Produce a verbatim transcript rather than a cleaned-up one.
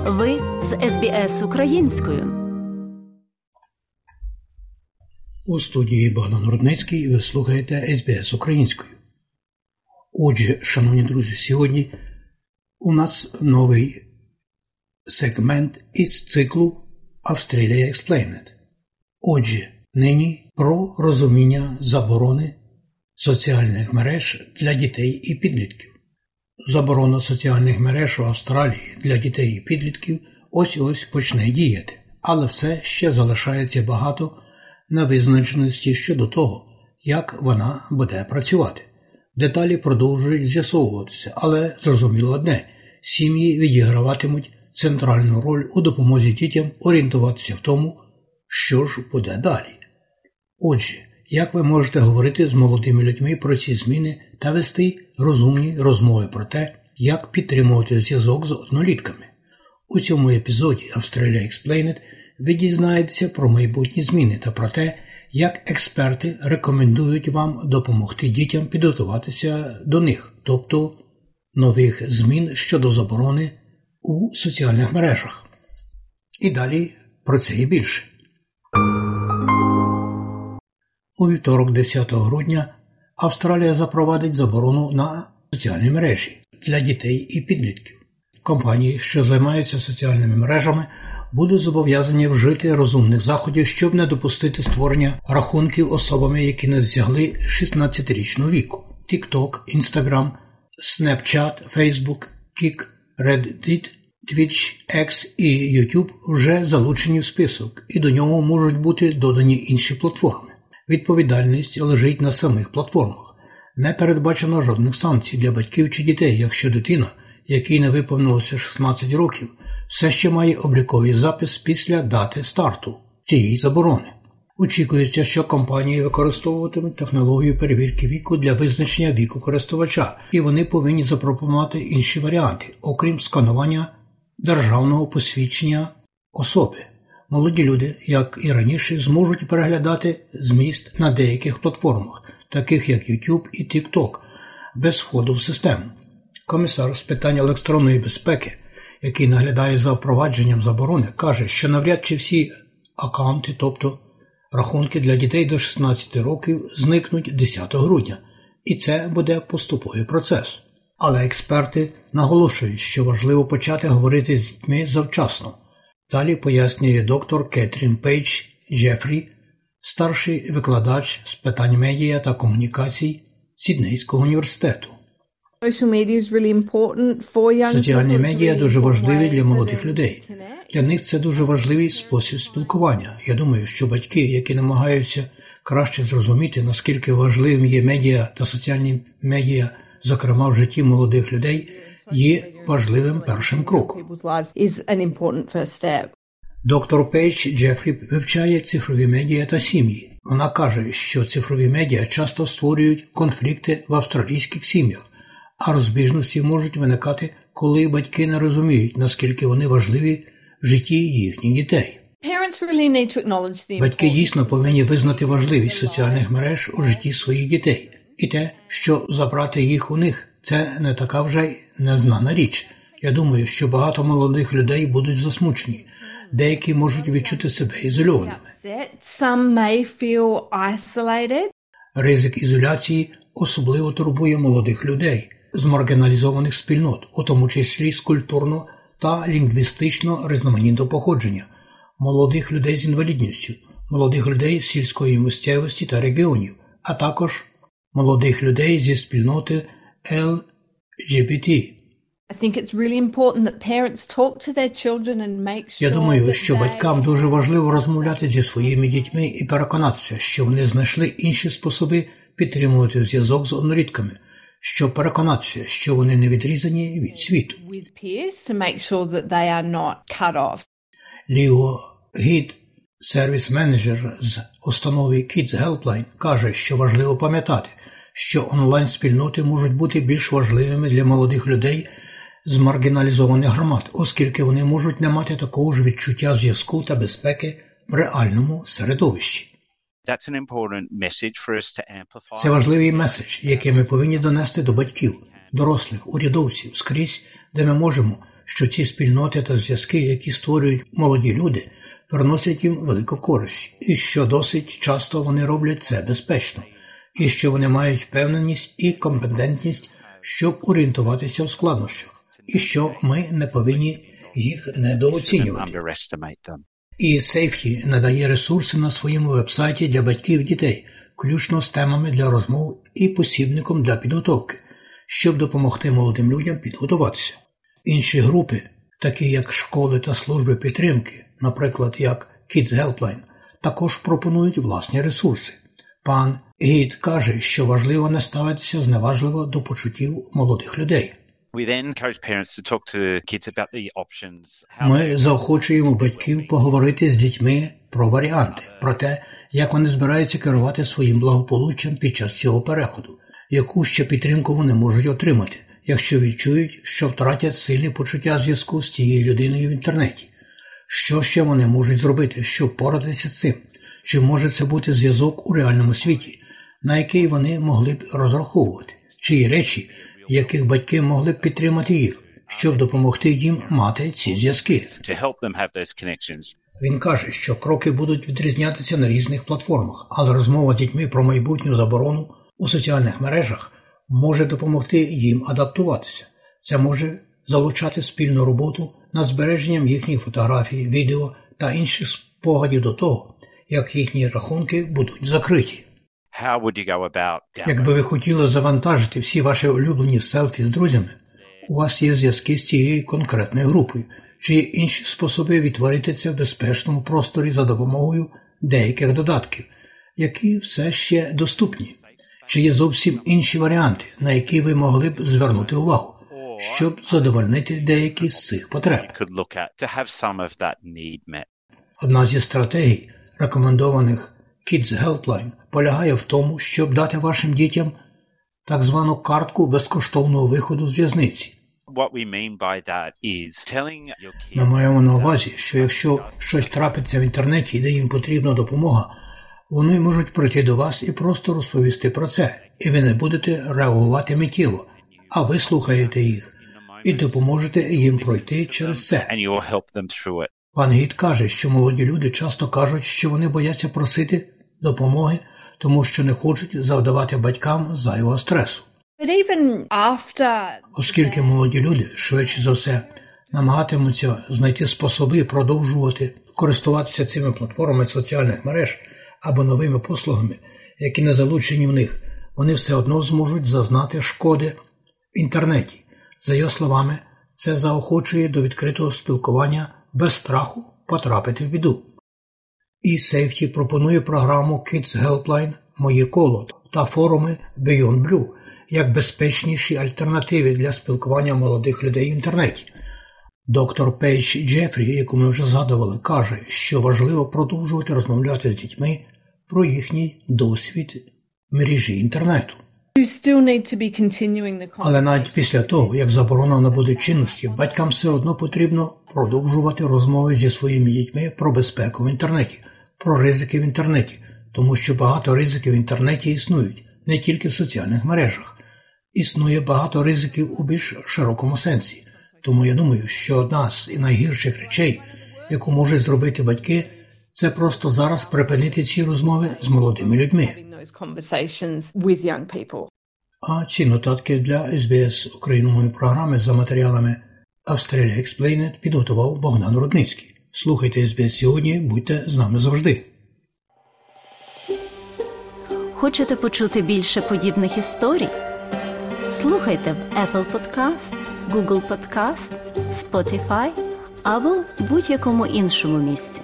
Ви з ес бі ес українською. У студії Богдан Рудницький ви слухаєте ес бі ес українською. Отже, шановні друзі, сьогодні у нас новий сегмент із циклу Australia Explained. Отже, нині про розуміння заборони соціальних мереж для дітей і підлітків. Заборона соціальних мереж у Австралії для дітей і підлітків ось-ось почне діяти, але все ще залишається багато невизначеності щодо того, як вона буде працювати. Деталі продовжують з'ясовуватися, але зрозуміло одне – сім'ї відіграватимуть центральну роль у допомозі дітям орієнтуватися в тому, що ж буде далі. Отже, як ви можете говорити з молодими людьми про ці зміни та вести розумні розмови про те, як підтримувати зв'язок з однолітками? У цьому епізоді Australia Explained ви дізнаєтеся про майбутні зміни та про те, як експерти рекомендують вам допомогти дітям підготуватися до них, тобто нових змін щодо заборони у соціальних мережах. І далі про це і більше. У вівторок, десятого грудня, Австралія запровадить заборону на соціальні мережі для дітей і підлітків. Компанії, що займаються соціальними мережами, будуть зобов'язані вжити розумних заходів, щоб не допустити створення рахунків особами, які не досягли шістнадцятирічного віку. TikTok, Instagram, Snapchat, Facebook, Kik, Reddit, Twitch, X і YouTube вже залучені в список, і до нього можуть бути додані інші платформи. Відповідальність лежить на самих платформах. Не передбачено жодних санкцій для батьків чи дітей, якщо дитина, якій не виповнилося шістнадцять років, все ще має обліковий запис після дати старту цієї заборони. Очікується, що компанії використовуватимуть технологію перевірки віку для визначення віку користувача, і вони повинні запропонувати інші варіанти, окрім сканування державного посвідчення особи. Молоді люди, як і раніше, зможуть переглядати зміст на деяких платформах, таких як YouTube і TikTok, без входу в систему. Комісар з питань електронної безпеки, який наглядає за впровадженням заборони, каже, що навряд чи всі акаунти, тобто рахунки для дітей до шістнадцяти років, зникнуть десятого грудня, і це буде поступовий процес. Але експерти наголошують, що важливо почати говорити з дітьми завчасно. Далі пояснює доктор Кетрін Пейдж Джефрі, старший викладач з питань медіа та комунікацій Сіднейського університету. Соціальні медіа дуже важливі для молодих людей. Для них це дуже важливий спосіб спілкування. Я думаю, що батьки, які намагаються краще зрозуміти, наскільки важливим є медіа та соціальні медіа, зокрема в житті молодих людей, є важливим першим кроком. Доктор Пейдж Джефрі вивчає цифрові медіа та сім'ї. Вона каже, що цифрові медіа часто створюють конфлікти в австралійських сім'ях, а розбіжності можуть виникати, коли батьки не розуміють, наскільки вони важливі в житті їхніх дітей. Батьки дійсно повинні визнати важливість соціальних мереж у житті своїх дітей. І те, що забрати їх у них, це не така вже незнана річ. Я думаю, що багато молодих людей будуть засмучені. Деякі можуть відчути себе ізольованими. Ризик ізоляції особливо турбує молодих людей з маргіналізованих спільнот, у тому числі з культурно та лінгвістично різноманітного походження, молодих людей з інвалідністю, молодих людей з сільської місцевості та регіонів, а також молодих людей зі спільноти ел джі бі ті. Я думаю, що батькам дуже важливо розмовляти зі своїми дітьми і переконатися, що вони знайшли інші способи підтримувати зв'язок з однолітками, щоб переконатися, що вони не відрізані від світу. Ліо Гід, сервіс-менеджер з установи Kids Helpline, каже, що важливо пам'ятати, що онлайн-спільноти можуть бути більш важливими для молодих людей з маргіналізованих громад, оскільки вони можуть не мати такого ж відчуття зв'язку та безпеки в реальному середовищі. Це важливий меседж, який ми повинні донести до батьків, дорослих, урядовців, скрізь, де ми можемо, що ці спільноти та зв'язки, які створюють молоді люди, приносять їм велику користь, і що досить часто вони роблять це безпечно, і що вони мають впевненість і компетентність, щоб орієнтуватися в складнощах, і що ми не повинні їх недооцінювати. І Safety надає ресурси на своєму вебсайті для батьків і дітей, включно з темами для розмов і посібником для підготовки, щоб допомогти молодим людям підготуватися. Інші групи, такі як школи та служби підтримки, наприклад, як Kids Helpline, також пропонують власні ресурси. Пан Гід каже, що важливо не ставитися зневажливо до почуттів молодих людей. Ми заохочуємо батьків поговорити з дітьми про варіанти, про те, як вони збираються керувати своїм благополуччям під час цього переходу, яку ще підтримку вони можуть отримати, якщо відчують, що втратять сильне почуття зв'язку з тією людиною в інтернеті. Що ще вони можуть зробити, щоб поратися з цим? Чи може це бути зв'язок у реальному світі, на який вони могли б розраховувати? Чи є речі, в яких батьки могли б підтримати їх, щоб допомогти їм мати ці зв'язки? Він каже, що кроки будуть відрізнятися на різних платформах, але розмова з дітьми про майбутню заборону у соціальних мережах може допомогти їм адаптуватися. Це може залучати спільну роботу над збереженням їхніх фотографій, відео та інших спогадів до того, як їхні рахунки будуть закриті. Якби ви хотіли завантажити всі ваші улюблені селфі з друзями, у вас є зв'язки з цією конкретною групою, чи є інші способи відтворити це в безпечному просторі за допомогою деяких додатків, які все ще доступні, чи є зовсім інші варіанти, на які ви могли б звернути увагу, щоб задовольнити деякі з цих потреб. Одна зі стратегій, рекомендованих Kids Helpline, полягає в тому, щоб дати вашим дітям так звану картку безкоштовного виходу з в'язниці. Ми маємо на увазі, що якщо щось трапиться в інтернеті, де їм потрібна допомога, вони можуть прийти до вас і просто розповісти про це, і ви не будете реагувати миттєво, а ви слухаєте їх і допоможете їм пройти через це. Пан Гід каже, що молоді люди часто кажуть, що вони бояться просити допомоги, тому що не хочуть завдавати батькам зайвого стресу. Оскільки молоді люди, швидше за все, намагатимуться знайти способи продовжувати користуватися цими платформами соціальних мереж або новими послугами, які не залучені в них, вони все одно зможуть зазнати шкоди в інтернеті. За його словами, це заохочує до відкритого спілкування без страху потрапити в біду. І Safety пропонує програму Kids Helpline «Моє коло» та форуми Beyond Blue як безпечніші альтернативи для спілкування молодих людей в інтернеті. Доктор Пейдж Джефрі, яку ми вже згадували, каже, що важливо продовжувати розмовляти з дітьми про їхній досвід в мережі інтернету. Але навіть після того, як заборона набуде чинності, батькам все одно потрібно продовжувати розмови зі своїми дітьми про безпеку в інтернеті, про ризики в інтернеті, тому що багато ризиків в інтернеті існують, не тільки в соціальних мережах. Існує багато ризиків у більш широкому сенсі. Тому я думаю, що одна з найгірших речей, яку можуть зробити батьки, це просто зараз припинити ці розмови з молодими людьми. А ці нотатки для ес бі ес української програми за матеріалами Australia Explained підготував Богдан Рудницький. Слухайте ес бі ес сьогодні, будьте з нами завжди. Хочете почути більше подібних історій? Слухайте в Apple Podcast, Google Podcast, Spotify або в будь-якому іншому місці.